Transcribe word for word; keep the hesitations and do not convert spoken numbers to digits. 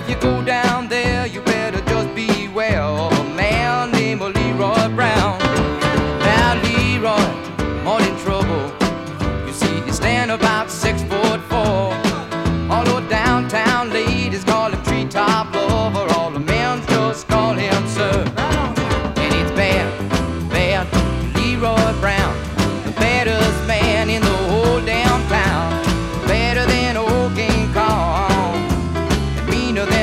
if you go down there, you better just beware of a man named Leroy Brown. Now Leroy, morning trouble.